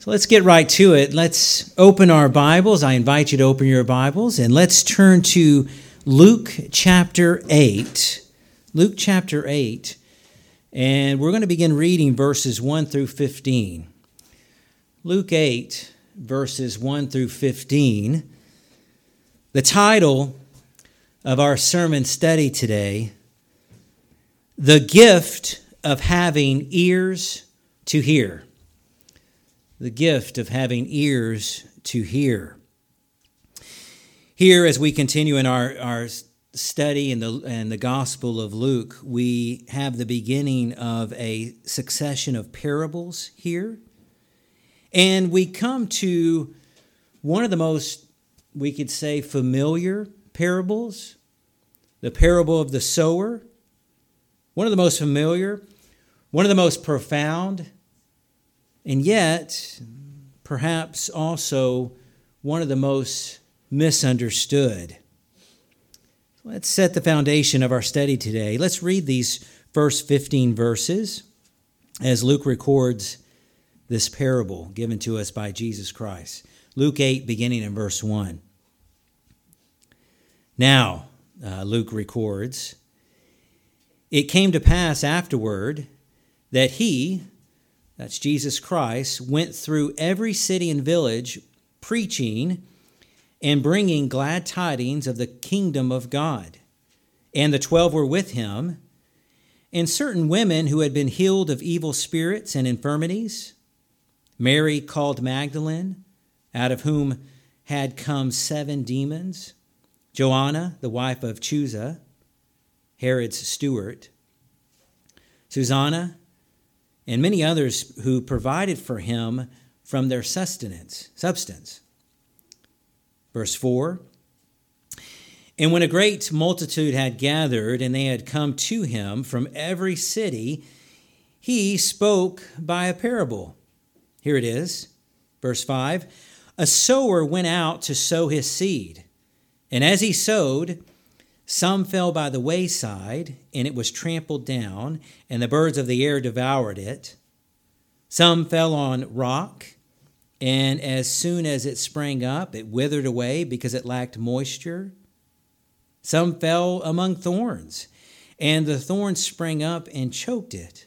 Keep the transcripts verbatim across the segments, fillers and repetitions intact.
So let's get right to it. Let's open our Bibles. I invite you to open your Bibles, and let's turn to Luke chapter eight. Luke chapter eight, and we're going to begin reading verses one through fifteen. Luke eight, verses one through fifteen. The title of our sermon study today, The Gift of Having Ears to Hear. The gift of having ears to hear. Here, as we continue in our, our study in the, in the Gospel of Luke, we have the beginning of a succession of parables here. And we come to one of the most, we could say, familiar parables, the parable of the sower. One of the most familiar, one of the most profound, and yet, perhaps also one of the most misunderstood. Let's set the foundation of our study today. Let's read these first fifteen verses as Luke records this parable given to us by Jesus Christ. Luke eight, beginning in verse one. Now, uh, Luke records, it came to pass afterward that he, that's Jesus Christ, went through every city and village preaching and bringing glad tidings of the kingdom of God. And the twelve were with him, and certain women who had been healed of evil spirits and infirmities, Mary called Magdalene, out of whom had come seven demons, Joanna, the wife of Chuza, Herod's steward, Susanna, and many others who provided for him from their sustenance, substance. Verse four, and when a great multitude had gathered, and they had come to him from every city, he spoke by a parable. Here it is, verse five, a sower went out to sow his seed, and as he sowed, some fell by the wayside, and it was trampled down, and the birds of the air devoured it. Some fell on rock, and as soon as it sprang up, it withered away because it lacked moisture. Some fell among thorns, and the thorns sprang up and choked it.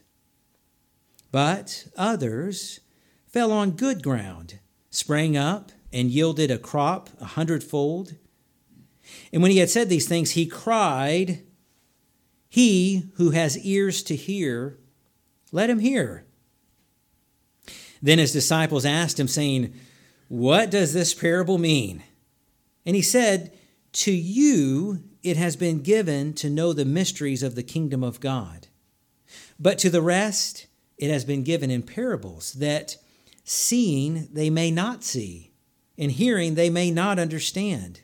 But others fell on good ground, sprang up, and yielded a crop a hundredfold. And when he had said these things, he cried, he who has ears to hear, let him hear. Then his disciples asked him, saying, what does this parable mean? And he said, to you it has been given to know the mysteries of the kingdom of God. But to the rest it has been given in parables, that seeing they may not see, and hearing they may not understand.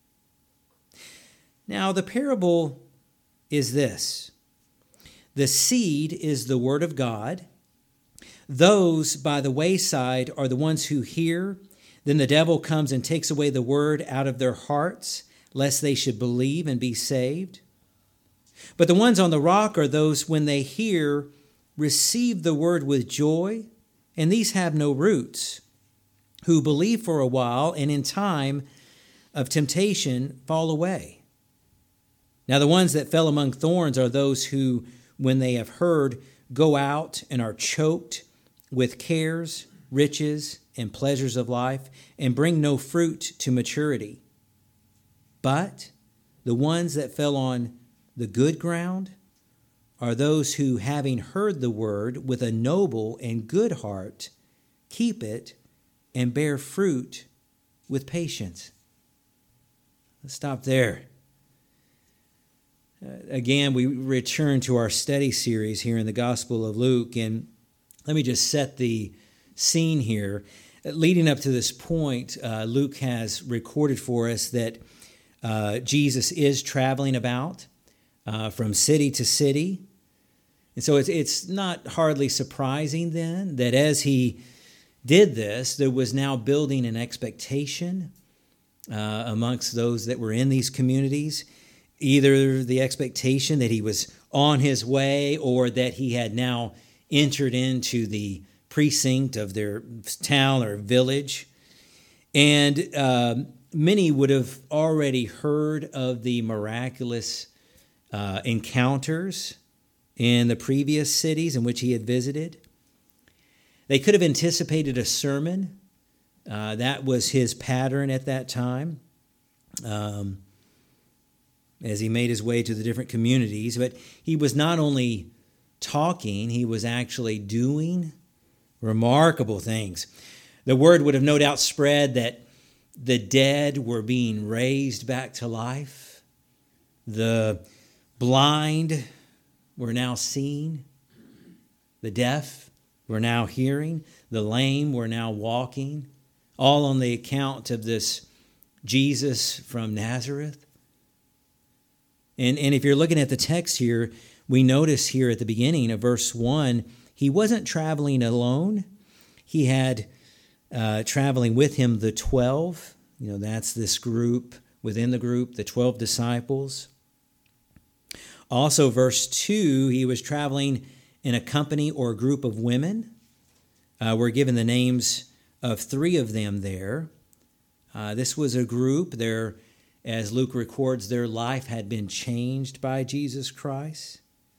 Now, the parable is this. The seed is the word of God. Those by the wayside are the ones who hear. Then the devil comes and takes away the word out of their hearts, lest they should believe and be saved. But the ones on the rock are those, when they hear, receive the word with joy, and these have no roots, who believe for a while, and in time of temptation fall away. Now the ones that fell among thorns are those who, when they have heard, go out and are choked with cares, riches, and pleasures of life, and bring no fruit to maturity. But the ones that fell on the good ground are those who, having heard the word with a noble and good heart, keep it and bear fruit with patience. Let's stop there. Uh, again, we return to our study series here in the Gospel of Luke, and let me just set the scene here. Leading up to this point, uh, Luke has recorded for us that uh, Jesus is traveling about uh, from city to city. And so it's, it's not hardly surprising then that as he did this, there was now building an expectation uh, amongst those that were in these communities. Either the expectation that he was on his way, or that he had now entered into the precinct of their town or village. And uh, many would have already heard of the miraculous uh, encounters in the previous cities in which he had visited. They could have anticipated a sermon. Uh, that was his pattern at that time, um, as he made his way to the different communities. But he was not only talking, he was actually doing remarkable things. The word would have no doubt spread that the dead were being raised back to life. The blind were now seeing. The deaf were now hearing. The lame were now walking. All on the account of this Jesus from Nazareth. And, and if you're looking at the text here, we notice here at the beginning of verse one, he wasn't traveling alone. He had uh, traveling with him the twelve. You know, that's this group within the group, the twelve disciples. Also, verse two, he was traveling in a company or a group of women. Uh, we're given the names of three of them there. Uh, this was a group there, as Luke records, their life had been changed by Jesus Christ.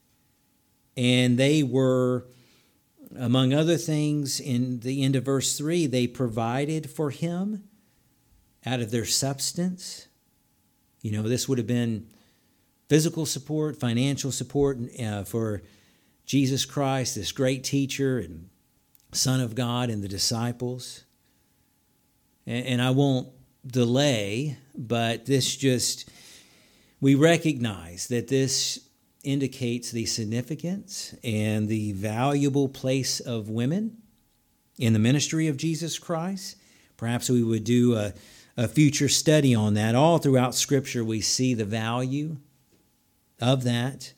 And they were, among other things, in the end of verse three, they provided for him out of their substance. You know, this would have been physical support, financial support uh, for Jesus Christ, this great teacher and Son of God, and the disciples. And, and I won't delay, but this just, we recognize that this indicates the significance and the valuable place of women in the ministry of Jesus Christ. Perhaps we would do a, a future study on that. All throughout Scripture, we see the value of that.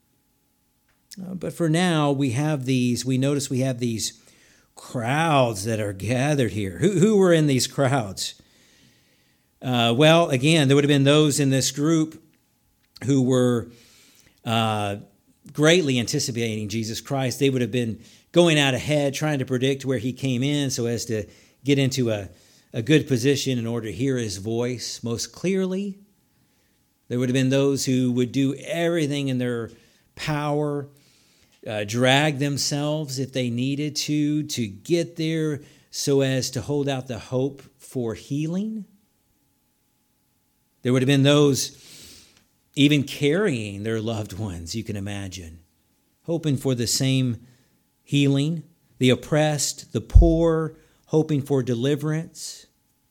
Uh, but for now, we have these, we notice we have these crowds that are gathered here. Who, who were in these crowds? Uh, well, again, there would have been those in this group who were uh, greatly anticipating Jesus Christ. They would have been going out ahead, trying to predict where he came in so as to get into a, a good position in order to hear his voice most clearly. There would have been those who would do everything in their power, uh, drag themselves if they needed to, to get there so as to hold out the hope for healing. There would have been those even carrying their loved ones, you can imagine, hoping for the same healing. The oppressed, the poor, hoping for deliverance.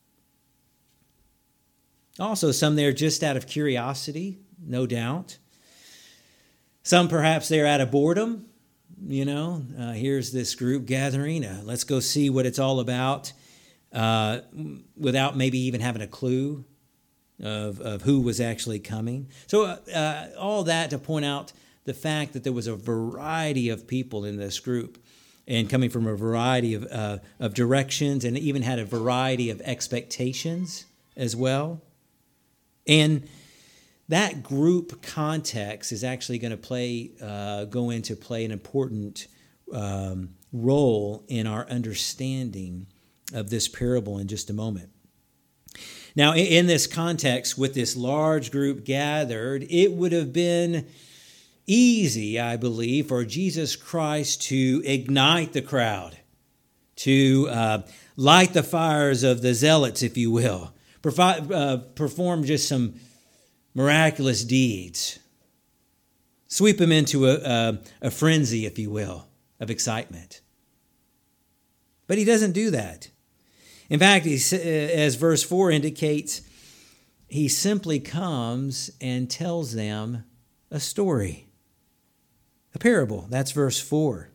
Also, some there just out of curiosity, no doubt. Some perhaps they're out of boredom. You know, uh, here's this group gathering. Uh, let's go see what it's all about, uh, without maybe even having a clue of, of who was actually coming. So uh, uh, all that to point out the fact that there was a variety of people in this group and coming from a variety of, uh, of directions, and even had a variety of expectations as well. And that group context is actually going to play, uh, go into play an important um, role in our understanding of this parable in just a moment. Now, in this context, with this large group gathered, it would have been easy, I believe, for Jesus Christ to ignite the crowd, to uh, light the fires of the zealots, if you will, Provide, uh, perform just some miraculous deeds, sweep them into a, a, a frenzy, if you will, of excitement. But he doesn't do that. In fact, he, as verse four indicates, he simply comes and tells them a story, a parable. That's verse four.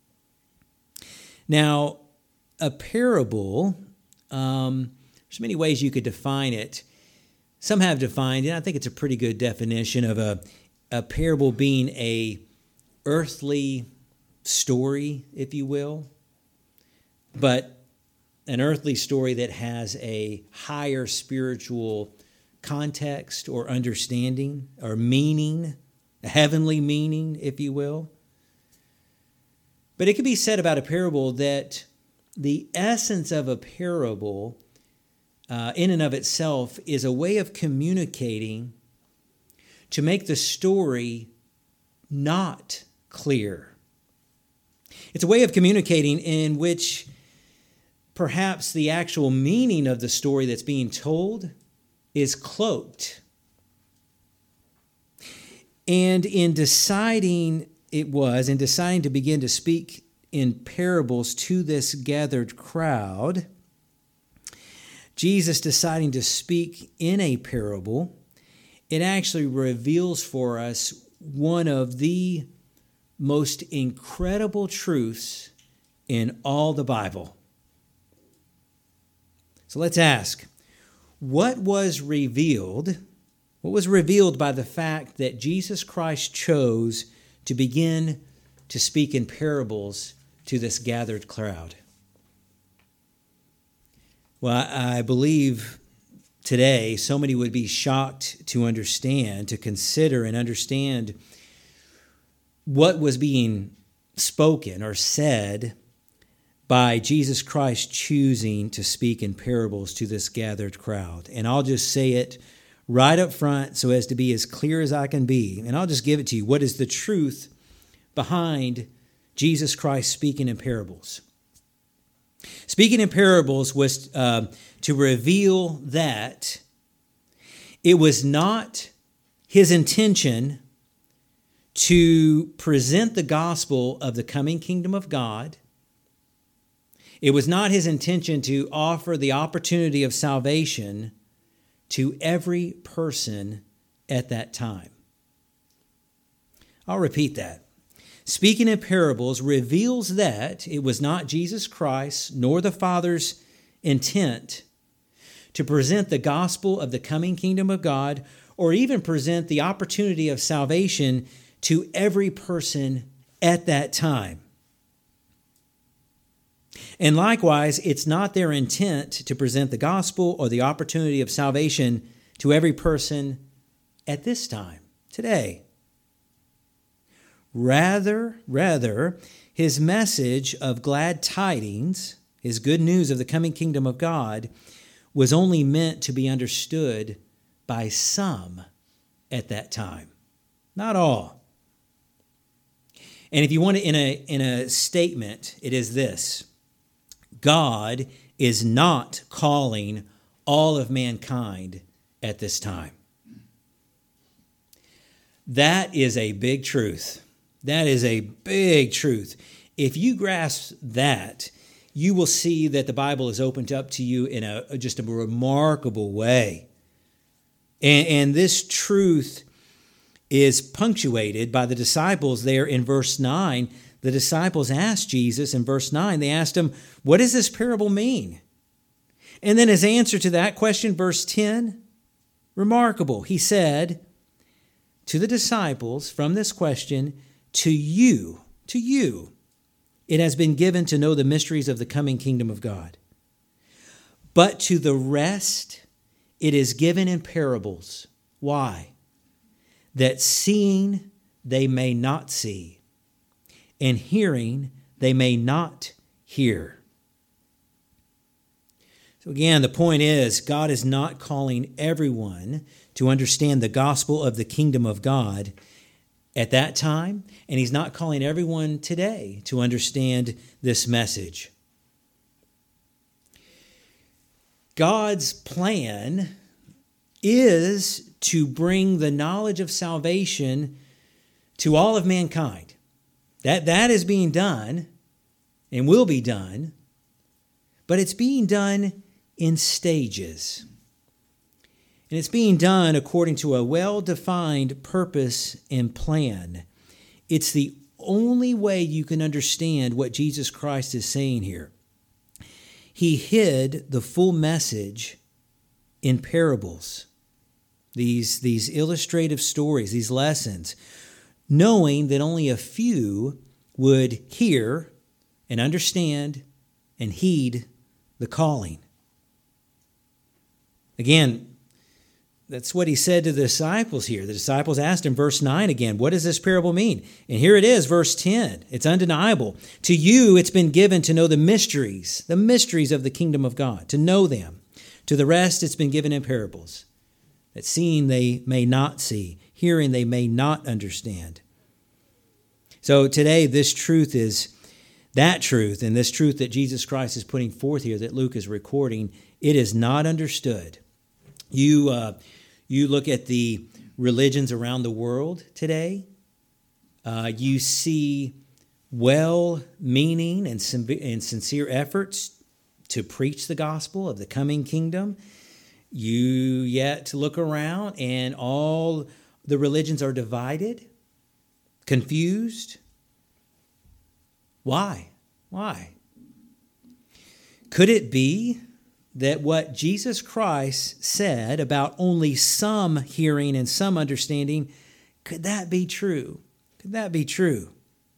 Now, a parable, um, there's many ways you could define it. Some have defined it. I think it's a pretty good definition of a, a parable being a earthly story, if you will, but an earthly story that has a higher spiritual context or understanding or meaning, a heavenly meaning, if you will. But it could be said about a parable that the essence of a parable uh, in and of itself is a way of communicating to make the story not clear. It's a way of communicating in which perhaps the actual meaning of the story that's being told is cloaked. And in deciding, it was, in deciding to begin to speak in parables to this gathered crowd, Jesus deciding to speak in a parable, it actually reveals for us one of the most incredible truths in all the Bible. So let's ask, what was revealed? What was revealed by the fact that Jesus Christ chose to begin to speak in parables to this gathered crowd? Well, I believe today so many would be shocked to understand, to consider and understand what was being spoken or said by Jesus Christ choosing to speak in parables to this gathered crowd. And I'll just say it right up front so as to be as clear as I can be. And I'll just give it to you. What is the truth behind Jesus Christ speaking in parables? Speaking in parables was uh, to reveal that it was not his intention to present the gospel of the coming kingdom of God. It was not his intention to offer the opportunity of salvation to every person at that time. I'll repeat that. Speaking in parables reveals that it was not Jesus Christ nor the Father's intent to present the gospel of the coming kingdom of God or even present the opportunity of salvation to every person at that time. And likewise, it's not their intent to present the gospel or the opportunity of salvation to every person at this time, today. Rather, rather, his message of glad tidings, his good news of the coming kingdom of God, was only meant to be understood by some at that time, not all. And if you want it in a, in a statement, it is this: God is not calling all of mankind at this time. That is a big truth. That is a big truth. If you grasp that, you will see that the Bible is opened up to you in a just a remarkable way. And, and this truth is punctuated by the disciples there in verse nine. The disciples asked Jesus in verse nine, they asked him, what does this parable mean? And then his answer to that question, verse ten, remarkable. He said to the disciples from this question, to you, to you, it has been given to know the mysteries of the coming kingdom of God. But to the rest, it is given in parables. Why? That seeing they may not see, and hearing they may not hear. So again, the point is, God is not calling everyone to understand the gospel of the kingdom of God at that time, and he's not calling everyone today to understand this message. God's plan is to bring the knowledge of salvation to all of mankind. That, that is being done and will be done, but it's being done in stages. And it's being done according to a well-defined purpose and plan. It's the only way you can understand what Jesus Christ is saying here. He hid the full message in parables, these, these illustrative stories, these lessons, knowing that only a few would hear and understand and heed the calling. Again, that's what he said to the disciples here. The disciples asked him, verse nine again, what does this parable mean? And here it is, verse ten. It's undeniable. To you it's been given to know the mysteries, the mysteries of the kingdom of God, to know them. To the rest it's been given in parables, that seeing they may not see, hearing they may not understand. So today this truth is that truth, and this truth that Jesus Christ is putting forth here, that Luke is recording, it is not understood. You uh, you look at the religions around the world today, uh, you see well-meaning and, and sincere efforts to preach the gospel of the coming kingdom. You yet look around and all the religions are divided, confused. Why? Why? Could it be that what Jesus Christ said about only some hearing and some understanding, could that be true? Could that be true?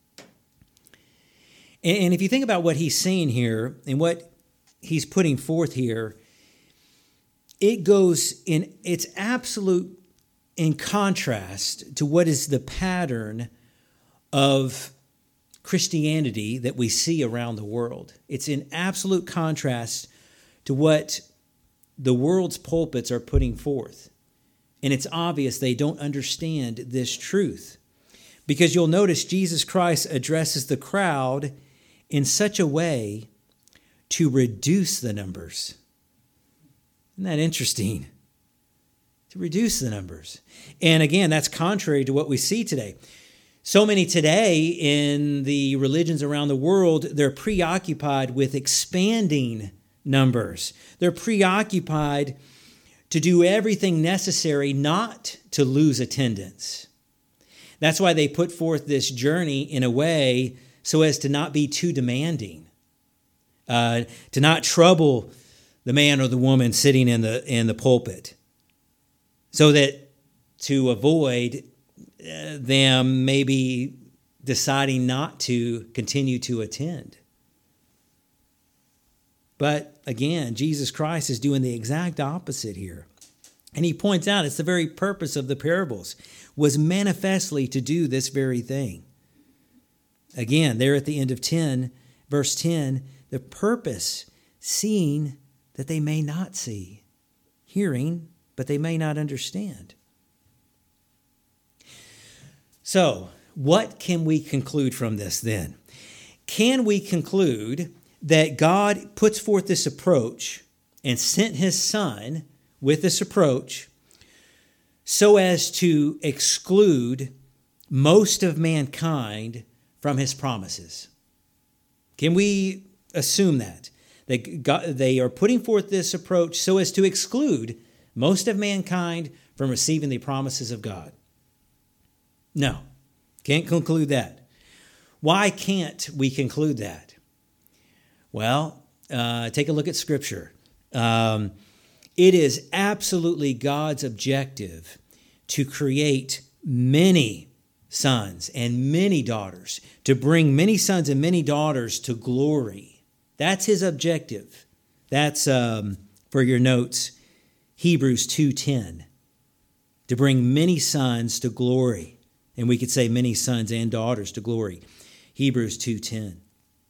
And, and if you think about what he's saying here and what he's putting forth here, it goes in, it's absolute in contrast to what is the pattern of Christianity that we see around the world. It's in absolute contrast to what the world's pulpits are putting forth. And it's obvious they don't understand this truth. Because you'll notice Jesus Christ addresses the crowd in such a way to reduce the numbers. Isn't that interesting? To reduce the numbers. And again, that's contrary to what we see today. So many today in the religions around the world, they're preoccupied with expanding numbers. They're preoccupied to do everything necessary not to lose attendance. That's why they put forth this journey in a way so as to not be too demanding, uh, to not trouble the man or the woman sitting in the in the pulpit, so that to avoid uh, them maybe deciding not to continue to attend. But again, Jesus Christ is doing the exact opposite here. And he points out it's the very purpose of the parables was manifestly to do this very thing. Again, there at the end of ten, verse ten, the purpose, seeing that they may not see, hearing, but they may not understand. So, what can we conclude from this then? Can we conclude that God puts forth this approach and sent his Son with this approach so as to exclude most of mankind from his promises? Can we assume that? That God, they are putting forth this approach so as to exclude most of mankind from receiving the promises of God? No, can't conclude that. Why can't we conclude that? Well, uh, take a look at Scripture. Um, it is absolutely God's objective to create many sons and many daughters, to bring many sons and many daughters to glory. That's his objective. That's, um, for your notes, Hebrews two ten, to bring many sons to glory. And we could say many sons and daughters to glory. Hebrews two ten.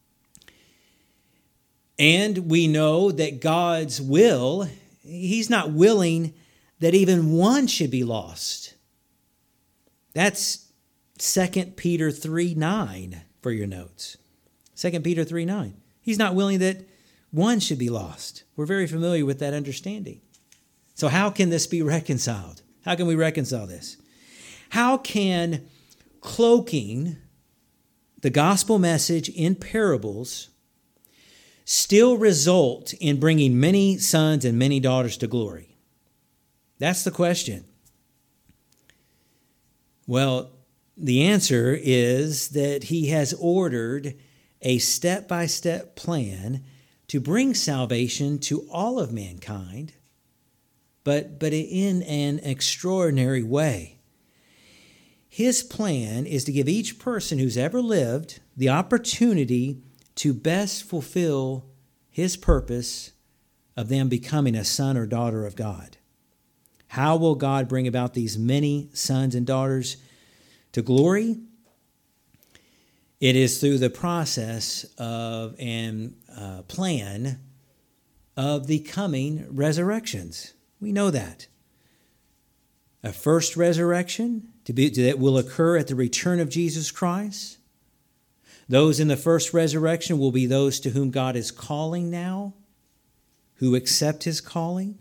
And we know that God's will, he's not willing that even one should be lost. That's Second Peter three nine for your notes. Second Peter three nine. He's not willing that one should be lost. We're very familiar with that understanding. So how can this be reconciled? How can we reconcile this? How can cloaking the gospel message in parables still result in bringing many sons and many daughters to glory? That's the question. Well, the answer is that he has ordered a step-by-step plan to bring salvation to all of mankind, but, but in an extraordinary way. His plan is to give each person who's ever lived the opportunity to best fulfill his purpose of them becoming a son or daughter of God. How will God bring about these many sons and daughters to glory? It is through the process of and uh, plan of the coming resurrections. We know that. A first resurrection to be, that will occur at the return of Jesus Christ. Those in the first resurrection will be those to whom God is calling now, who accept his calling.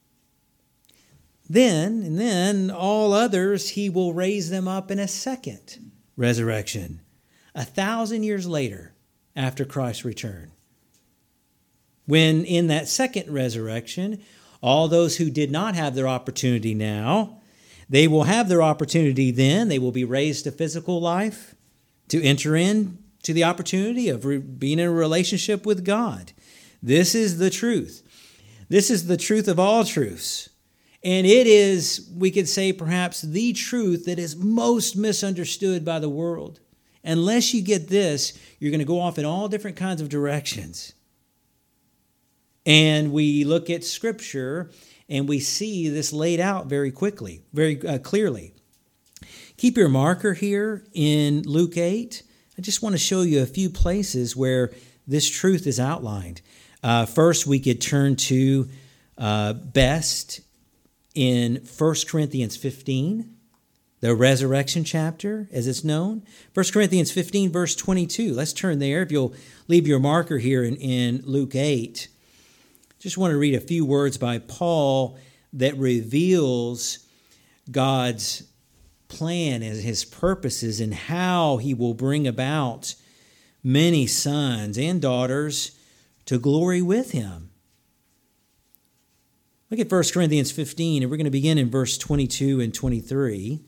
Then, and then all others, he will raise them up in a second resurrection, a thousand years later after Christ's return. When in that second resurrection, all those who did not have their opportunity now, they will have their opportunity then. They will be raised to physical life, to enter into the opportunity of re- being in a relationship with God. This is the truth. This is the truth of all truths. And it is, we could say, perhaps the truth that is most misunderstood by the world. Unless you get this, you're going to go off in all different kinds of directions. And we look at Scripture and we see this laid out very quickly, very uh, clearly. Keep your marker here in Luke eight. I just want to show you a few places where this truth is outlined. Uh, first, we could turn to uh, best in First Corinthians fifteen, the resurrection chapter, as it's known. First Corinthians fifteen, verse twenty-two. Let's turn there. If you'll leave your marker here in, in Luke eight. Just want to read a few words by Paul that reveals God's plan and his purposes and how he will bring about many sons and daughters to glory with him. Look at First Corinthians fifteen, and we're going to begin in verse twenty-two and twenty-three.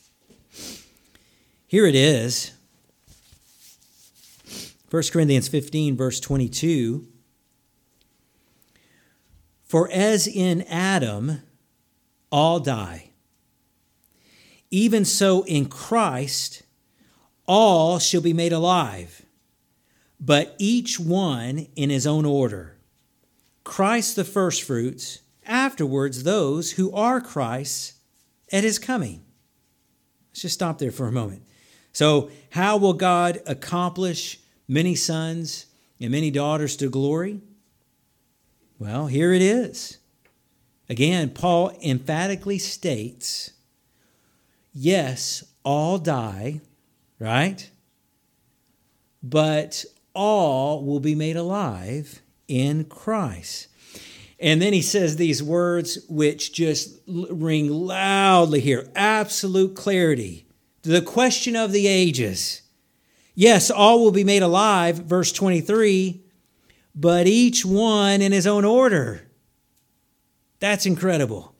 Here it is. First Corinthians fifteen, verse twenty-two. For as in Adam all die, even so in Christ all shall be made alive, but each one in his own order. Christ the firstfruits, afterwards those who are Christ's at his coming. Let's just stop there for a moment. So how will God accomplish many sons and many daughters to glory? Well, here it is. Again, Paul emphatically states, yes, all die, right? But all will be made alive in Christ. And then he says these words which just ring loudly here. Absolute clarity. The question of the ages. Yes, all will be made alive, verse twenty-three, but each one in his own order. That's incredible.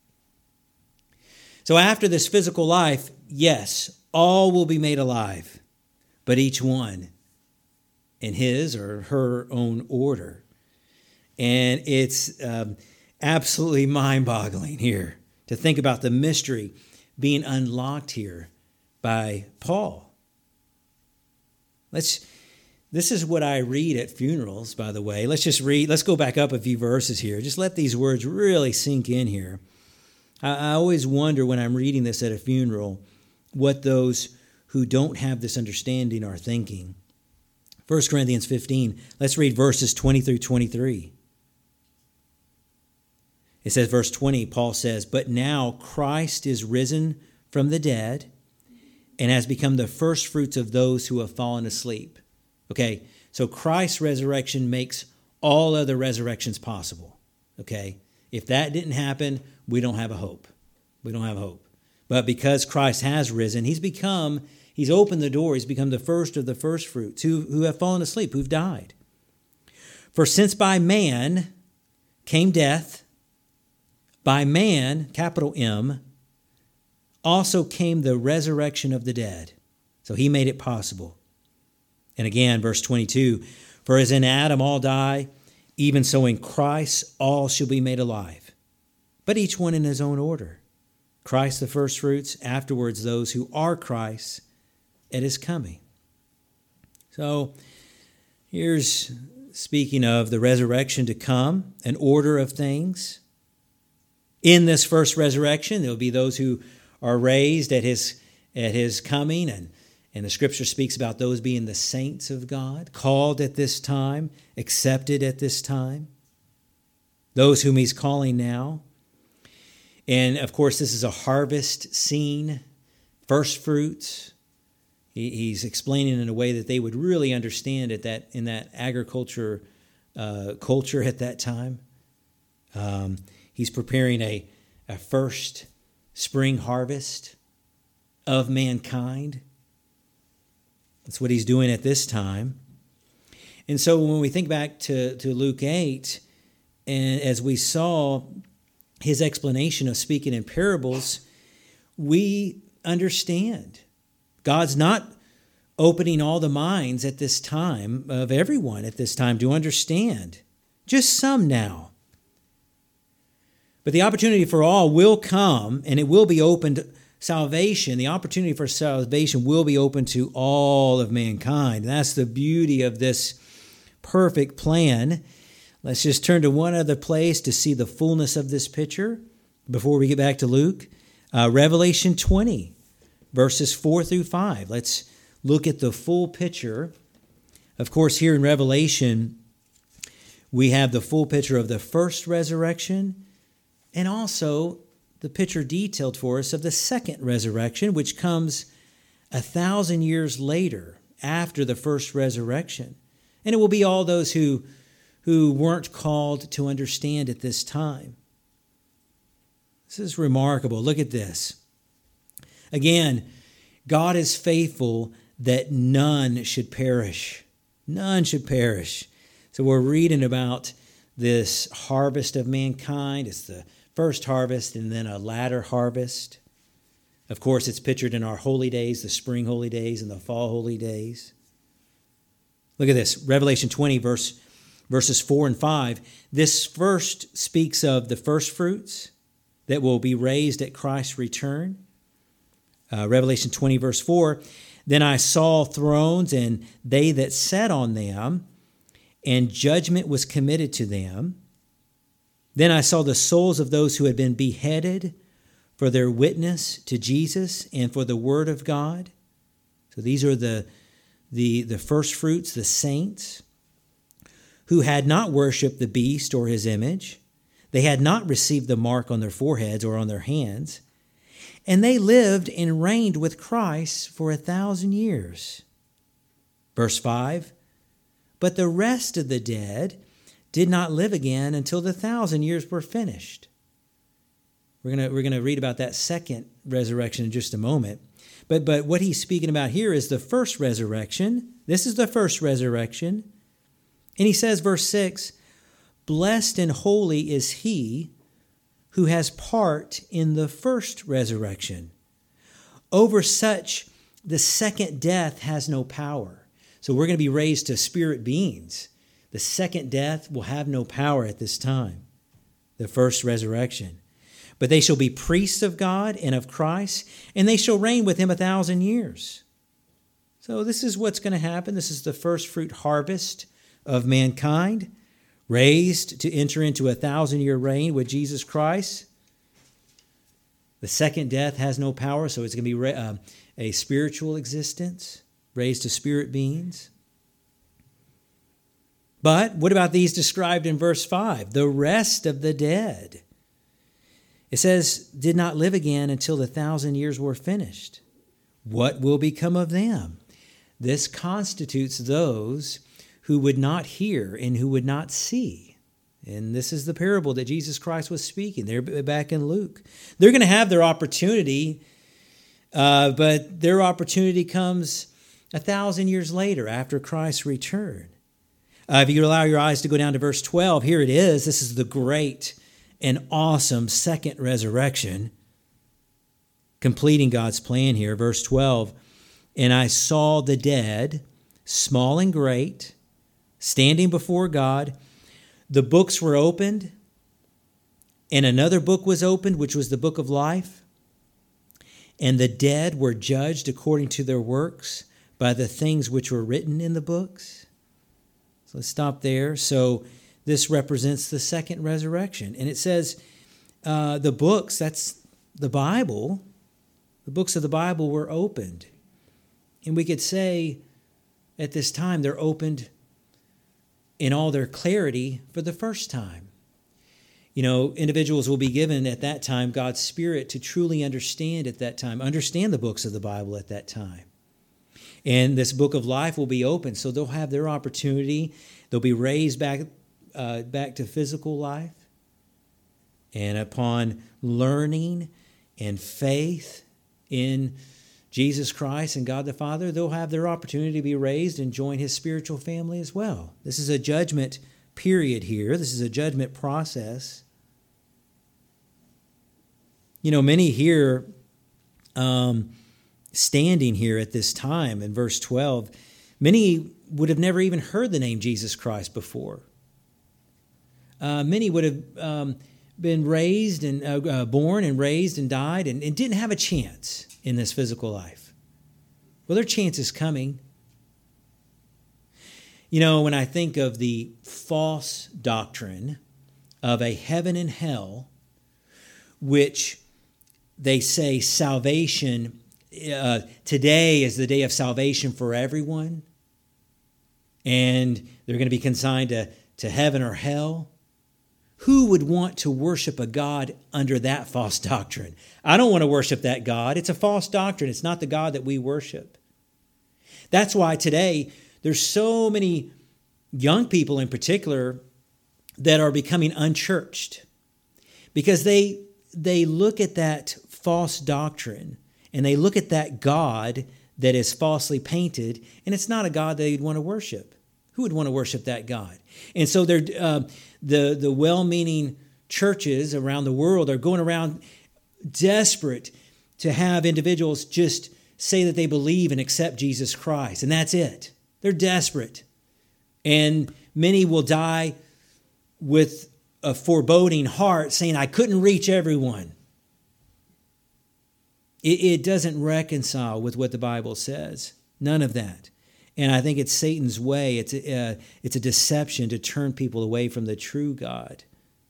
So after this physical life, yes, all will be made alive, but each one in his or her own order. And it's um, absolutely mind-boggling here to think about the mystery being unlocked here by Paul. Let's. This is what I read at funerals, by the way. Let's just read. Let's go back up a few verses here. Just let these words really sink in here. I, I always wonder when I'm reading this at a funeral what those who don't have this understanding are thinking. First Corinthians fifteen. Let's read verses twenty through twenty-three. It says, verse twenty, Paul says, but now Christ is risen from the dead and has become the first fruits of those who have fallen asleep. Okay, so Christ's resurrection makes all other resurrections possible. Okay, if that didn't happen, we don't have a hope. We don't have a hope. But because Christ has risen, he's become, he's opened the door, he's become the first of the first fruits who, who have fallen asleep, who've died. For since by man came death, by man, capital M, also came the resurrection of the dead. So he made it possible. And again, verse twenty-two, for as in Adam all die, even so in Christ all shall be made alive, but each one in his own order. Christ the firstfruits, afterwards those who are Christ at his coming. So here's speaking of the resurrection to come, an order of things. In this first resurrection, there will be those who are raised at his at his coming, and, and the scripture speaks about those being the saints of God, called at this time, accepted at this time, those whom he's calling now. And of course, this is a harvest scene, first fruits. He, he's explaining in a way that they would really understand it, that in that agriculture uh, culture at that time. Um, he's preparing a, a first spring harvest of mankind. That's what he's doing at this time. And so when we think back to, to Luke eight, and as we saw his explanation of speaking in parables, we understand God's not opening all the minds at this time of everyone at this time to understand. Just some now. But the opportunity for all will come, and it will be opened. Salvation, the opportunity for salvation will be open to all of mankind. And that's the beauty of this perfect plan. Let's just turn to one other place to see the fullness of this picture before we get back to Luke. Uh, Revelation twenty, verses four through five. Let's look at the full picture. Of course, here in Revelation, we have the full picture of the first resurrection, and also the picture detailed for us of the second resurrection, which comes a thousand years later after the first resurrection. And it will be all those who, who weren't called to understand at this time. This is remarkable. Look at this. Again, God is faithful that none should perish. None should perish. So we're reading about this harvest of mankind. It's the first harvest and then a latter harvest. Of course, it's pictured in our holy days, the spring holy days and the fall holy days. Look at this, Revelation twenty, verse, verses four and five. This first speaks of the first fruits that will be raised at Christ's return. Uh, Revelation twenty, verse four. Then I saw thrones, and they that sat on them, and judgment was committed to them. Then I saw the souls of those who had been beheaded for their witness to Jesus and for the word of God. So these are the, the, the first fruits, the saints, who had not worshipped the beast or his image. They had not received the mark on their foreheads or on their hands. And they lived and reigned with Christ for a thousand years. Verse five, but the rest of the dead did not live again until the thousand years were finished. We're going we're gonna read about that second resurrection in just a moment. But, but what he's speaking about here is the first resurrection. This is the first resurrection. And he says, verse six, blessed and holy is he who has part in the first resurrection. Over such, the second death has no power. So we're going to be raised to spirit beings. The second death will have no power at this time, the first resurrection. But they shall be priests of God and of Christ, and they shall reign with him a thousand years. So this is what's going to happen. This is the first fruit harvest of mankind, raised to enter into a thousand-year reign with Jesus Christ. The second death has no power, so it's going to be uh, a spiritual existence, raised to spirit beings. But what about these described in verse five? The rest of the dead. It says, did not live again until the thousand years were finished. What will become of them? This constitutes those who would not hear and who would not see. And this is the parable that Jesus Christ was speaking. They're back in Luke. They're going to have their opportunity, uh, but their opportunity comes a thousand years later after Christ's return. Uh, if you allow your eyes to go down to verse twelve, here it is. This is the great and awesome second resurrection, completing God's plan here. Verse twelve, and I saw the dead, small and great, standing before God. The books were opened, and another book was opened, which was the book of life. And the dead were judged according to their works by the things which were written in the books. So let's stop there. So this represents the second resurrection. And it says, uh, the books, that's the Bible, the books of the Bible were opened. And we could say at this time they're opened in all their clarity for the first time. You know, individuals will be given at that time God's Spirit to truly understand at that time, understand the books of the Bible at that time. And this book of life will be open, so they'll have their opportunity. They'll be raised back, uh, back to physical life. And upon learning and faith in Jesus Christ and God the Father, they'll have their opportunity to be raised and join his spiritual family as well. This is a judgment period here. This is a judgment process. You know, many here, um, standing here at this time in verse twelve, many would have never even heard the name Jesus Christ before. Uh, many would have um, been raised and uh, uh, born and raised and died and, and didn't have a chance in this physical life. Well, their chance is coming. You know, when I think of the false doctrine of a heaven and hell, which they say salvation, uh, today is the day of salvation for everyone, and they're going to be consigned to, to heaven or hell. Who would want to worship a God under that false doctrine? I don't want to worship that God. It's a false doctrine. It's not the God that we worship. That's why today there's so many young people in particular that are becoming unchurched, because they they look at that false doctrine and they look at that God that is falsely painted, and it's not a God they'd want to worship. Who would want to worship that God? And so they're uh, the the well-meaning churches around the world are going around desperate to have individuals just say that they believe and accept Jesus Christ, and that's it. They're desperate. And many will die with a foreboding heart saying, I couldn't reach everyone. It, it doesn't reconcile with what the Bible says. None of that. And I think it's Satan's way. It's a, uh, it's a deception to turn people away from the true God.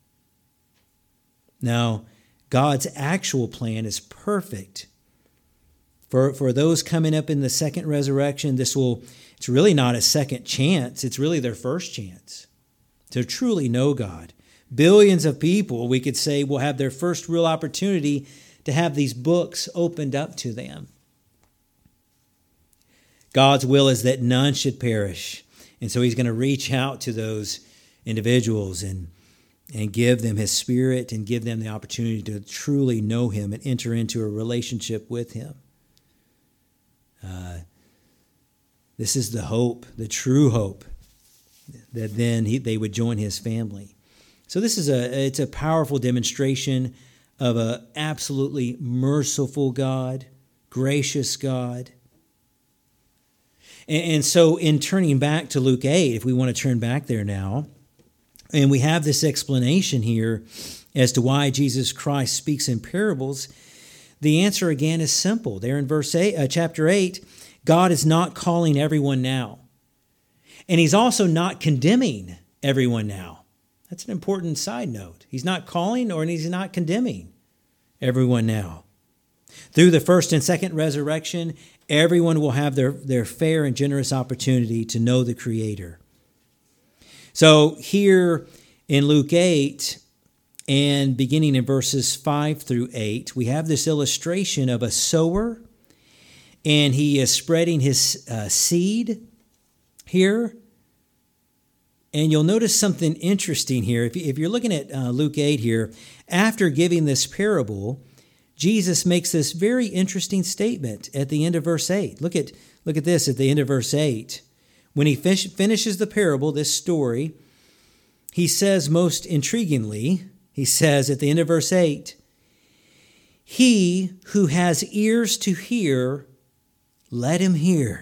Now, God's actual plan is perfect. For, for those coming up in the second resurrection, this will, it's really not a second chance. It's really their first chance to truly know God. Billions of people, we could say, will have their first real opportunity to have these books opened up to them. God's will is that none should perish. And so he's going to reach out to those individuals and, and give them his Spirit and give them the opportunity to truly know him and enter into a relationship with him. Uh, this is the hope, the true hope, that then he, they would join his family. So this is a it's a powerful demonstration of an absolutely merciful God, gracious God. And, and so in turning back to Luke eight, if we want to turn back there now, and we have this explanation here as to why Jesus Christ speaks in parables, the answer again is simple. There in verse eight, uh, chapter eight, God is not calling everyone now. And he's also not condemning everyone now. That's an important side note. He's not calling or he's not condemning everyone now. Through the first and second resurrection, everyone will have their, their fair and generous opportunity to know the Creator. So here in Luke eight, and beginning in verses five through eight, we have this illustration of a sower, and he is spreading his uh, seed here. And you'll notice something interesting here. If, you, if you're looking at uh, Luke eight here, after giving this parable, Jesus makes this very interesting statement at the end of verse eight. Look at, look at this at the end of verse eight. When he fish, finishes the parable, this story, he says most intriguingly, he says at the end of verse eight, "He who has ears to hear, let him hear."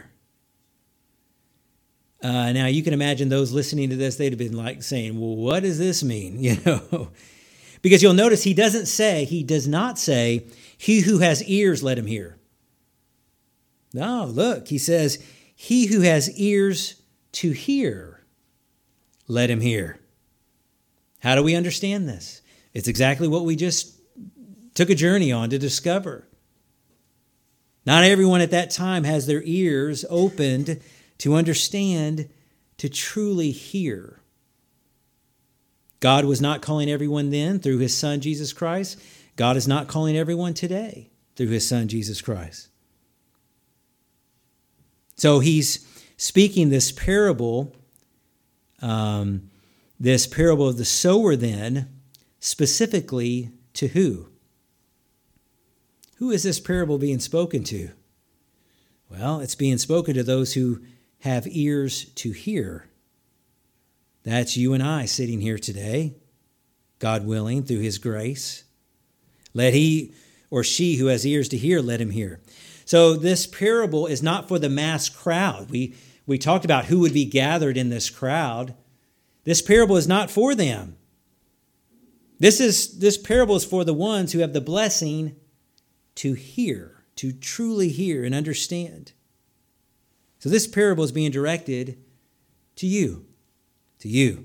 Uh, now, you can imagine those listening to this, they'd have been like saying, well, what does this mean? You know, because you'll notice he doesn't say, he does not say, he who has ears, let him hear. No, look, he says, he who has ears to hear, let him hear. How do we understand this? It's exactly what we just took a journey on to discover. Not everyone at that time has their ears opened to understand, to truly hear. God was not calling everyone then through his Son, Jesus Christ. God is not calling everyone today through his Son, Jesus Christ. So he's speaking this parable, um, this parable of the sower then, specifically to who? Who is this parable being spoken to? Well, it's being spoken to those who have ears to hear. That's you and I sitting here today, God willing, through his grace. Let he or she who has ears to hear, let him hear. So this parable is not for the mass crowd. We, we talked about who would be gathered in this crowd. This parable is not for them. This is this parable is for the ones who have the blessing to hear, to truly hear and understand. So this parable is being directed to you, to you.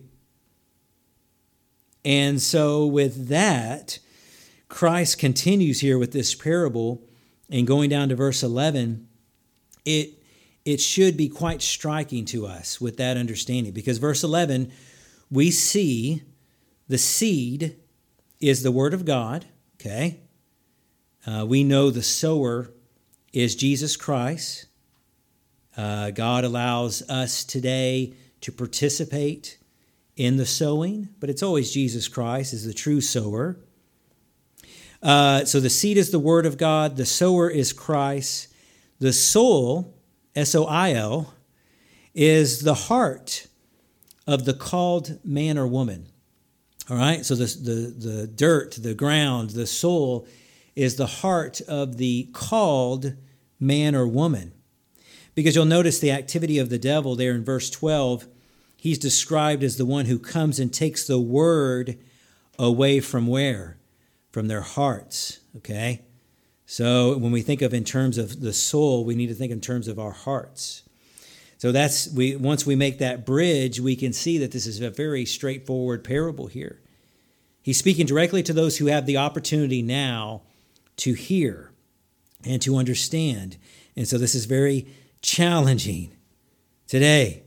And so with that, Christ continues here with this parable, and going down to verse eleven, it, it should be quite striking to us with that understanding, because verse eleven, we see the seed is the word of God, okay? Uh, we know the sower is Jesus Christ. Uh, God allows us today to participate in the sowing, but it's always Jesus Christ is the true sower. Uh, so the seed is the word of God. The sower is Christ. The soil, S O I L, is the heart of the called man or woman. All right, so the, the, the dirt, the ground, the soil is the heart of the called man or woman. Because you'll notice the activity of the devil there in verse twelve. He's described as the one who comes and takes the word away from where? From their hearts, okay? So when we think of in terms of the soul, we need to think in terms of our hearts. So that's we once we make that bridge, we can see that this is a very straightforward parable here. He's speaking directly to those who have the opportunity now to hear and to understand. And so this is very challenging today.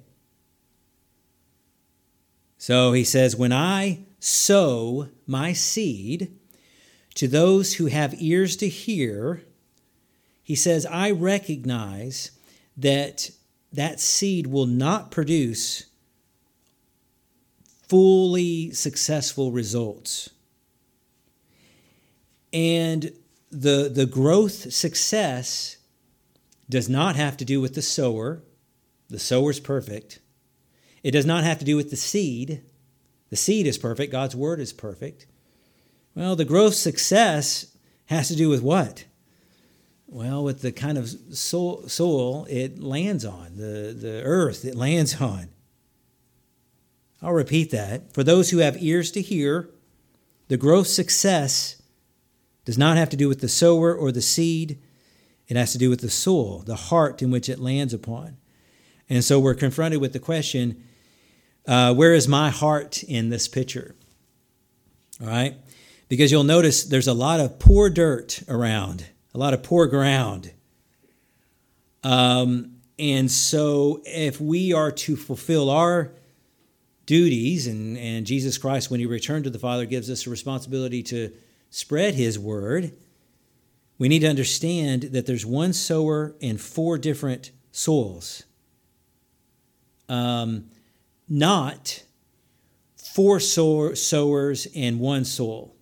So he says, when I sow my seed to those who have ears to hear, he says, I recognize that that seed will not produce fully successful results. And the, the growth success does not have to do with the sower. The sower's perfect. It does not have to do with the seed. The seed is perfect. God's word is perfect. Well, the growth success has to do with what? Well, with the kind of soil, soil it lands on, the, the earth it lands on. I'll repeat that. For those who have ears to hear, the growth success does not have to do with the sower or the seed. It has to do with the soil, the heart in which it lands upon. And so we're confronted with the question, uh, where is my heart in this picture? All right? Because you'll notice there's a lot of poor dirt around, a lot of poor ground. Um, and so if we are to fulfill our duties, and, and Jesus Christ, when he returned to the Father, gives us a responsibility to spread his word, we need to understand that there's one sower in four different soils. Um, not four sow- sowers in one soil.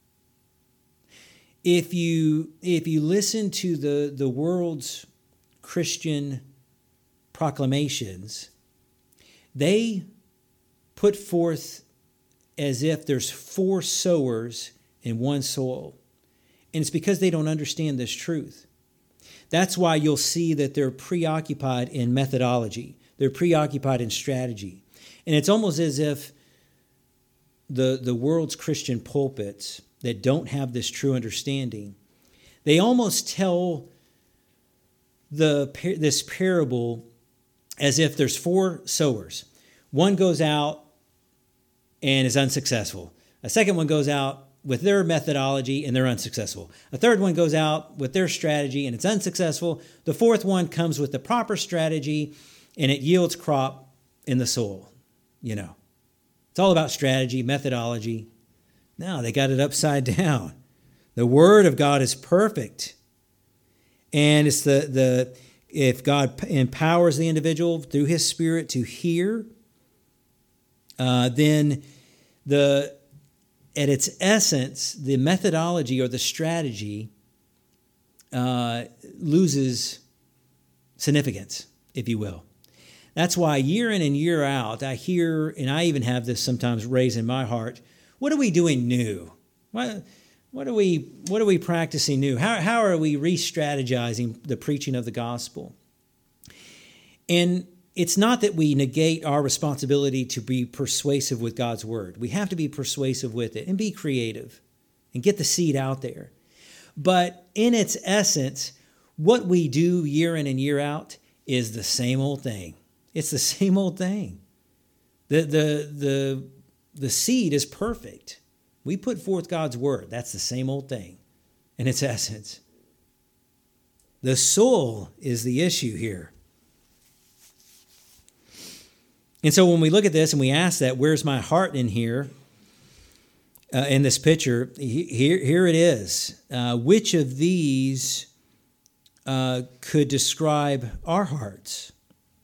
If you if you listen to the, the world's Christian proclamations, they put forth as if there's four sowers in one soil. And it's because they don't understand this truth. That's why you'll see that they're preoccupied in methodology. They're preoccupied in strategy. And it's almost as if the, the world's Christian pulpits that don't have this true understanding, they almost tell the this parable as if there's four sowers. One goes out and is unsuccessful. A second one goes out with their methodology and they're unsuccessful. A third one goes out with their strategy and it's unsuccessful. The fourth one comes with the proper strategy and it yields crop in the soil. You know, it's all about strategy, methodology. No, they got it upside down. The Word of God is perfect. And it's the, the if God empowers the individual through His Spirit to hear, uh, then the at its essence, the methodology or the strategy uh, loses significance, if you will. That's why year in and year out, I hear, and I even have this sometimes raised in my heart, what are we doing new? What, what are we what are we practicing new? How, how are we re-strategizing the preaching of the gospel? And it's not that we negate our responsibility to be persuasive with God's word. We have to be persuasive with it and be creative and get the seed out there. But in its essence, what we do year in and year out is the same old thing. It's the same old thing. The, the, the, the seed is perfect. We put forth God's word. That's the same old thing in its essence. The soul is the issue here. And so when we look at this and we ask that, where's my heart in here, uh, in this picture, here, here it is. Uh, which of these uh, could describe our hearts?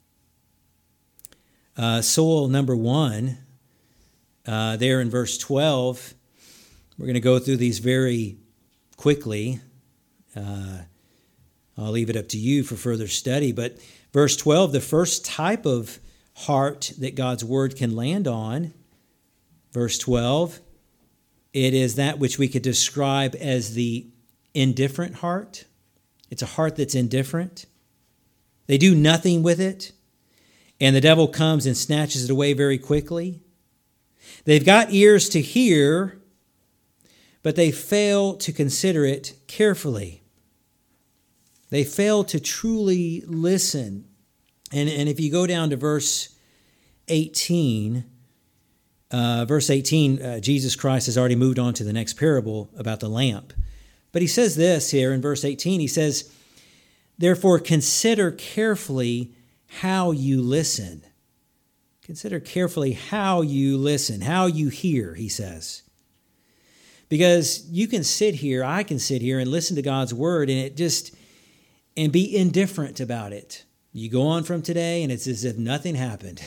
Uh, soul number one, uh, there in verse twelve, we're going to go through these very quickly. Uh, I'll leave it up to you for further study. But verse twelve, the first type of heart that God's word can land on, verse twelve, it is that which we could describe as the indifferent heart. It's a heart that's indifferent. They do nothing with it, and the devil comes and snatches it away very quickly. They've got ears to hear, but they fail to consider it carefully. They fail to truly listen. And, and if you go down to verse eighteen, uh, verse eighteen, uh, Jesus Christ has already moved on to the next parable about the lamp. But he says this here in verse eighteen. He says, therefore consider carefully how you listen. Consider carefully how you listen, how you hear, he says. Because you can sit here, I can sit here and listen to God's word and it just, and be indifferent about it. You go on from today, and it's as if nothing happened.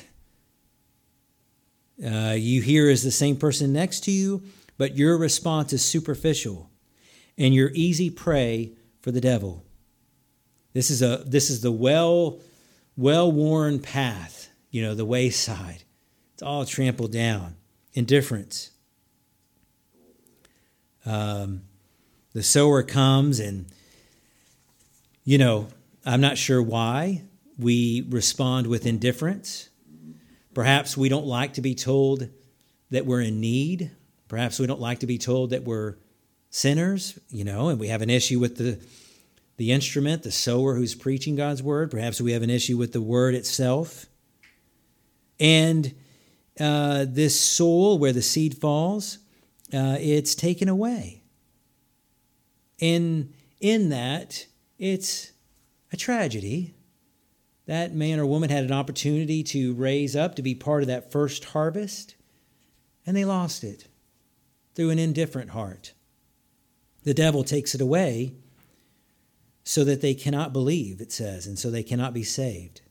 Uh, you hear as the same person next to you, but your response is superficial, and you're easy prey for the devil. This is a this is the well well-worn path, you know, the wayside. It's all trampled down. Indifference. Um, the sower comes, and you know, I'm not sure why we respond with indifference. Perhaps we don't like to be told that we're in need. Perhaps we don't like to be told that we're sinners, you know, and we have an issue with the, the instrument, the sower who's preaching God's word. Perhaps we have an issue with the word itself. And uh, this soul where the seed falls, uh, it's taken away. In, in that, it's a tragedy. That man or woman had an opportunity to raise up, to be part of that first harvest, and they lost it through an indifferent heart. The devil takes it away so that they cannot believe, it says, and so they cannot be saved.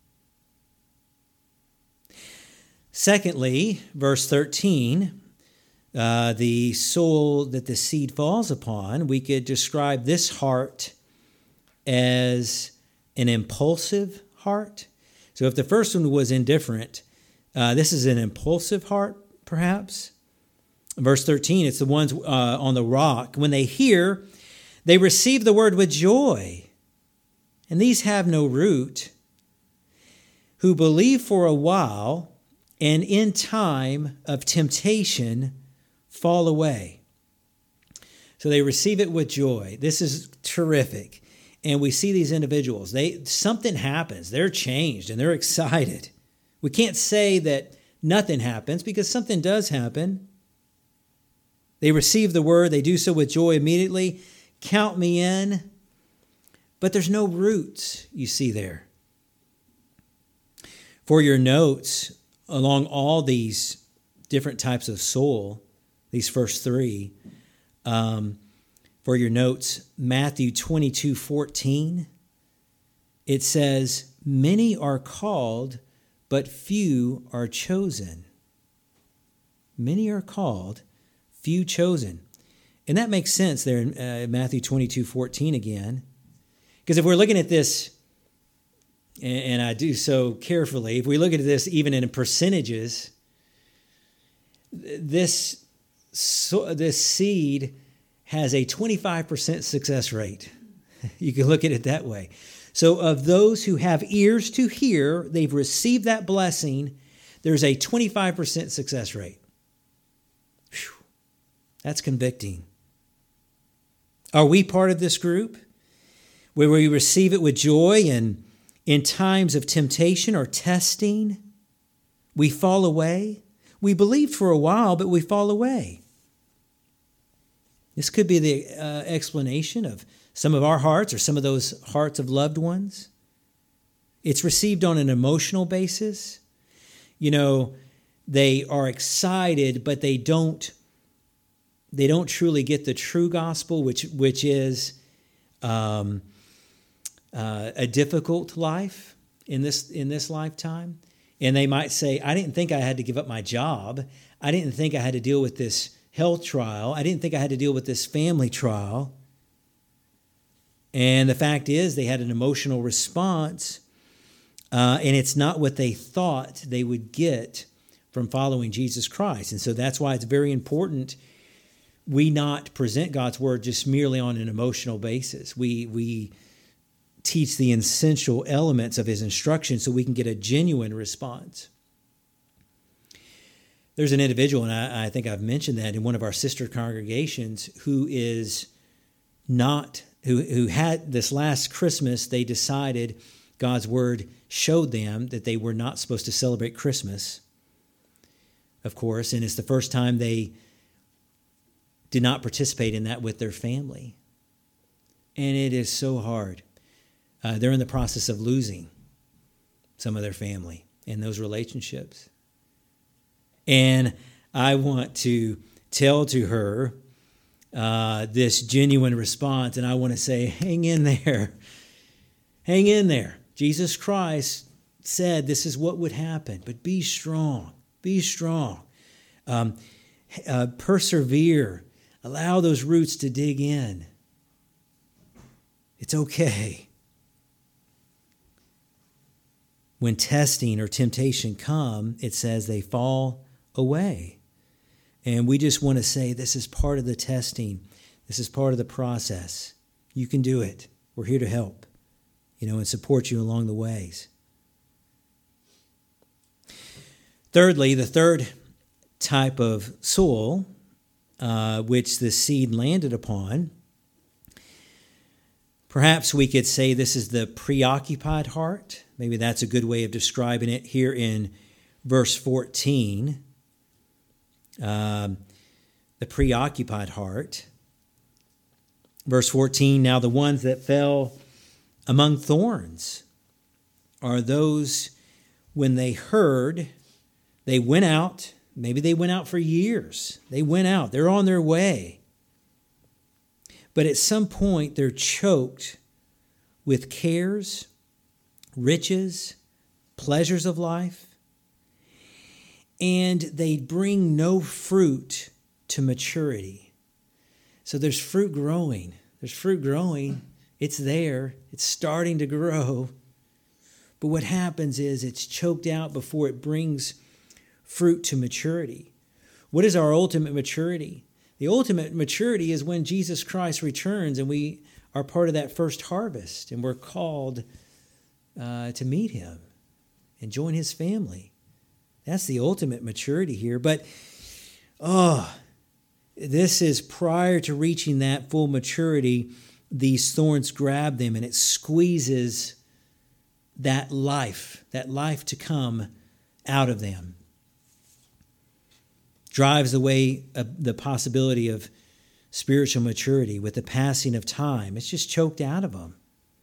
Secondly, verse thirteen, uh, the soul that the seed falls upon, we could describe this heart as an impulsive heart. So if the first one was indifferent, uh, this is an impulsive heart, perhaps. Verse thirteen, it's the ones uh, on the rock. When they hear, they receive the word with joy. And these have no root, who believe for a while, and in time of temptation fall away. So they receive it with joy. This is terrific. And we see these individuals, they something happens. They're changed and they're excited. We can't say that nothing happens because something does happen. They receive the word. They do so with joy immediately. Count me in. But there's no roots, you see there. For your notes, along all these different types of soil, these first three, um, for your notes, Matthew twenty-two fourteen, it says, many are called, but few are chosen. Many are called, few chosen. And that makes sense there in uh, Matthew twenty-two fourteen again. Because if we're looking at this, and, and I do so carefully, if we look at this even in percentages, this, so, this seed has a twenty-five percent success rate. You can look at it that way. So of those who have ears to hear, they've received that blessing, there's a twenty-five percent success rate. Whew. That's convicting. Are we part of this group where we receive it with joy, and in times of temptation or testing, we fall away? We believed for a while, but we fall away. This could be the uh, explanation of some of our hearts or some of those hearts of loved ones. It's received on an emotional basis. You know, they are excited, but they don't they don't truly get the true gospel, which which is um, uh, a difficult life in this in this lifetime. And they might say, I didn't think I had to give up my job. I didn't think I had to deal with this health trial. I didn't think I had to deal with this family trial. And the fact is, they had an emotional response, uh, and it's not what they thought they would get from following Jesus Christ. And so that's why it's very important we not present God's word just merely on an emotional basis. We we teach the essential elements of his instruction so we can get a genuine response. There's an individual, and I, I think I've mentioned that in one of our sister congregations, who is not, who, who had this last Christmas, they decided God's word showed them that they were not supposed to celebrate Christmas, of course, and it's the first time they did not participate in that with their family. And it is so hard. Uh, they're in the process of losing some of their family in those relationships. And I want to tell to her uh, this genuine response, and I want to say, hang in there. Hang in there. Jesus Christ said this is what would happen, but be strong. Be strong. Um, uh, persevere. Allow those roots to dig in. It's okay. When testing or temptation come, it says they fall away. And we just want to say this is part of the testing. This is part of the process. You can do it. We're here to help, you know, and support you along the ways. Thirdly, the third type of soil uh, which the seed landed upon, perhaps we could say this is the preoccupied heart. Maybe that's a good way of describing it here in verse fourteen. Um, the preoccupied heart. Verse fourteen, now the ones that fell among thorns are those when they heard, they went out. Maybe they went out for years. They went out. They're on their way. But at some point, they're choked with cares, riches, pleasures of life, and they bring no fruit to maturity. So there's fruit growing. There's fruit growing. It's there. It's starting to grow. But what happens is it's choked out before it brings fruit to maturity. What is our ultimate maturity? The ultimate maturity is when Jesus Christ returns and we are part of that first harvest and we're called uh, to meet him and join his family. That's the ultimate maturity here. But, oh, this is prior to reaching that full maturity, these thorns grab them and it squeezes that life, that life to come out of them. drives away uh, the possibility of spiritual maturity with the passing of time. It's just choked out of them.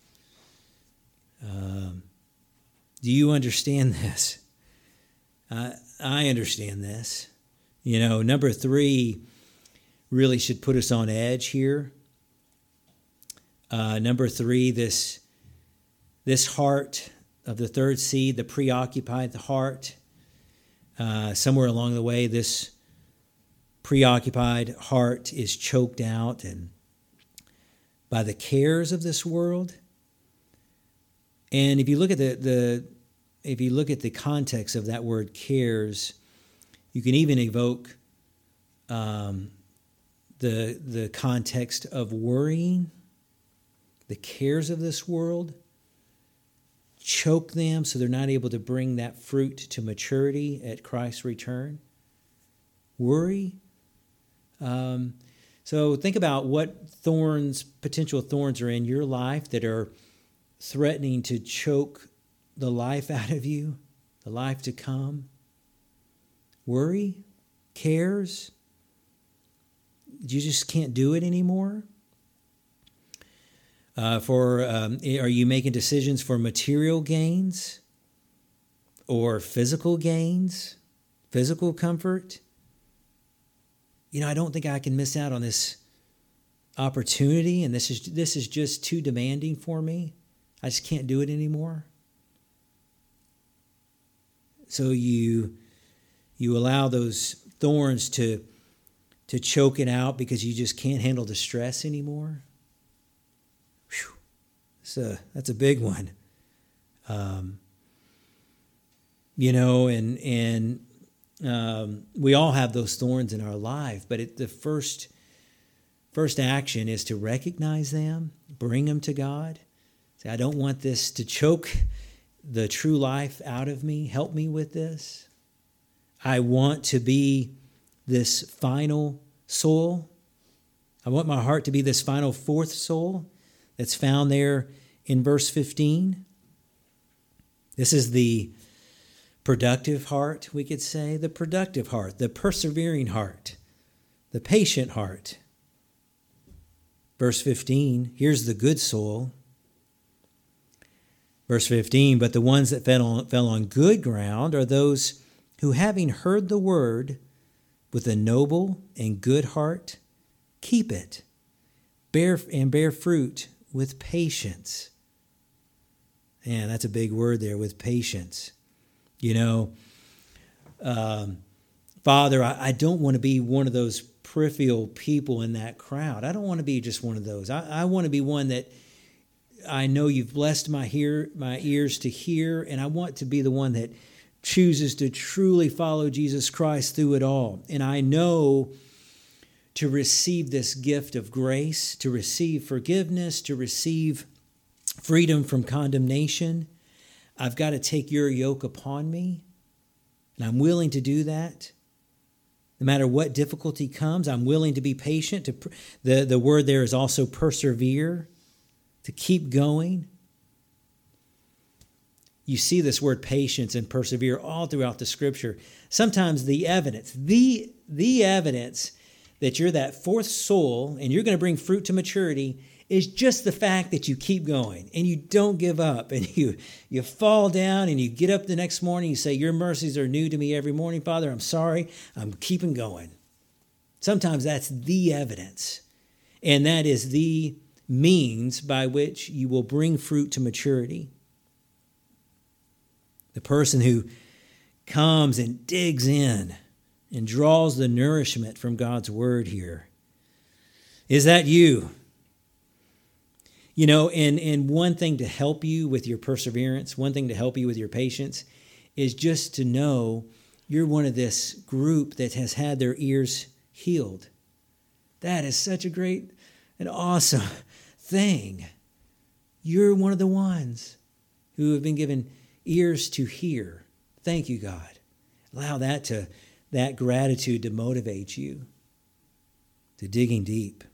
Um, do you understand this? Uh, I understand this. You know, number three really should put us on edge here. Uh, number three, this, this heart of the third seed, the preoccupied heart. Uh, somewhere along the way, this preoccupied heart is choked out and by the cares of this world. And if you look at the, the if you look at the context of that word cares, you can even evoke um, the the context of worrying. The cares of this world choke them so they're not able to bring that fruit to maturity at Christ's return. Worry. Um, so think about what thorns, potential thorns are in your life that are threatening to choke the life out of you, the life to come. Worry, cares. You just can't do it anymore. Uh, for um, are you making decisions for material gains or physical gains, physical comfort? You know, I don't think I can miss out on this opportunity, and this is this is just too demanding for me. I just can't do it anymore. So you you allow those thorns to to choke it out because you just can't handle the stress anymore. Whew. That's a that's a big one. Um, you know, and and um, we all have those thorns in our life, but it, the first first action is to recognize them, bring them to God. Say, I don't want this to choke the true life out of me. Help me with this. I want to be this final soul. I want my heart to be this final fourth soul that's found there in verse fifteen. This is the productive heart, we could say, the productive heart, the persevering heart, the patient heart. Verse fifteen, here's the good soul. Verse fifteen, but the ones that fell on, fell on good ground are those who, having heard the word with a noble and good heart, keep it, bear and bear fruit with patience. Man, that's a big word there, with patience. You know, um, Father, I, I don't want to be one of those peripheral people in that crowd. I don't want to be just one of those. I, I want to be one that I know you've blessed my hear, my ears to hear, and I want to be the one that chooses to truly follow Jesus Christ through it all. And I know to receive this gift of grace, to receive forgiveness, to receive freedom from condemnation, I've got to take your yoke upon me, and I'm willing to do that. No matter what difficulty comes, I'm willing to be patient. To the, the word there is also persevere, to keep going. You see this word patience and persevere all throughout the Scripture. Sometimes the evidence, the, the evidence that you're that fourth soul and you're going to bring fruit to maturity is just the fact that you keep going and you don't give up, and you, you fall down and you get up the next morning, you say, your mercies are new to me every morning, Father. I'm sorry. I'm keeping going. Sometimes that's the evidence, and that is the means by which you will bring fruit to maturity. The person who comes and digs in and draws the nourishment from God's word here. Is that you? You know, and, and one thing to help you with your perseverance, one thing to help you with your patience is just to know you're one of this group that has had their ears healed. That is such a great and awesome thing. You're one of the ones who have been given ears to hear. Thank you, God. Allow that to that gratitude to motivate you to digging deep.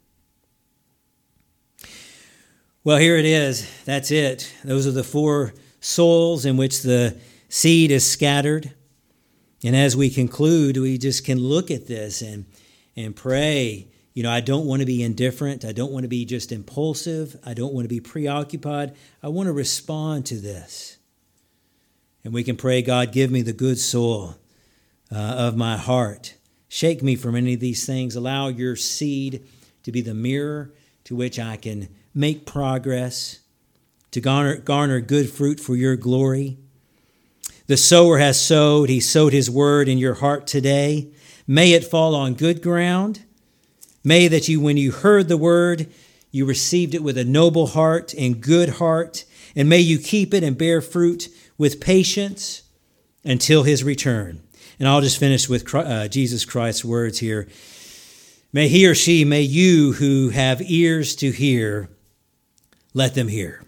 Well, here it is. That's it. Those are the four souls in which the seed is scattered. And as we conclude, we just can look at this and, and pray. You know, I don't want to be indifferent. I don't want to be just impulsive. I don't want to be preoccupied. I want to respond to this. And we can pray, God, give me the good soil uh, of my heart. Shake me from any of these things. Allow your seed to be the mirror to which I can make progress, to garner, garner good fruit for your glory. The sower has sowed. He sowed his word in your heart today. May it fall on good ground. May that you, when you heard the word, you received it with a noble heart and good heart. And may you keep it and bear fruit with patience until his return. And I'll just finish with uh, Jesus Christ's words here. May he or she, may you who have ears to hear, let them hear.